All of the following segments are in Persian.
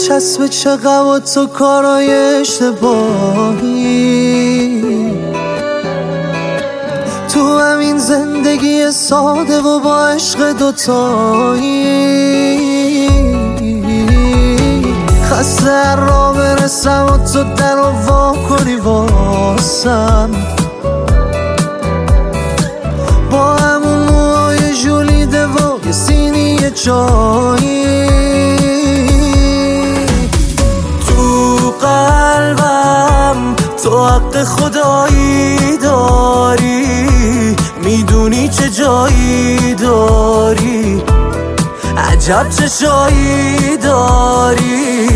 چسب چقدر و تو کارای اشتباهی تو همین زندگی ساده و با عشق دوتایی. خسته هر را برسم و تو در رو وا کنی واسم، با همون موهای ژولیده و یه سینی چایی. تو قلبم تو حق خدایی داری، میدونی چه جایی داری، عجب چه شایی داری.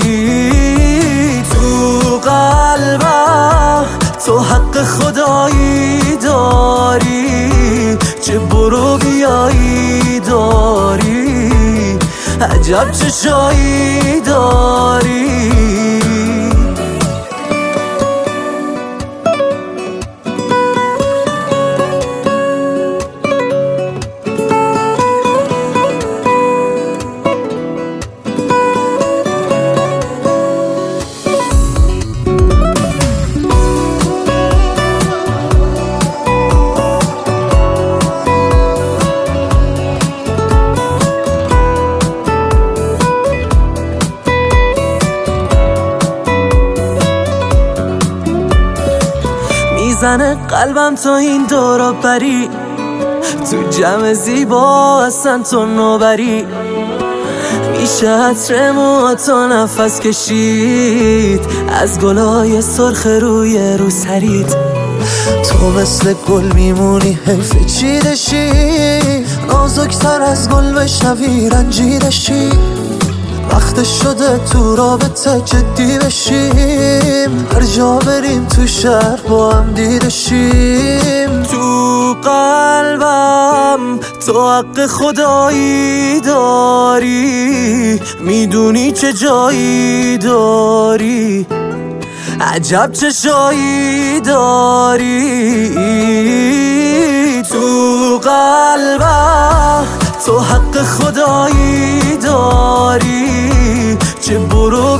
تو قلبم تو حق خدایی داری، چه برو بیایی داری، عجب چه شایی داری. میزنه قلبم تا این دورا بری، تو جمع زیبا اصلا تو نوبری. میشه عطر موهاتو نفس کشید، از گلای سرخ روی روسریت. تو مثل گل میمونی حیف چیدشی، نازکتر از گل بشنوی رنجیدشی. وقت شده تو رابطه جدی بشیم، هر جا بریم تو شهر با هم دیدشیم. تو قلبم تو حق خدایی داری، میدونی چه جایی داری، عجب چه شایی داری. تو قلبم تو حق خدایی داری، چه برو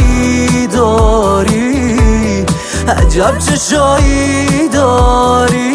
بیایی داری، عجب چه شایی داری.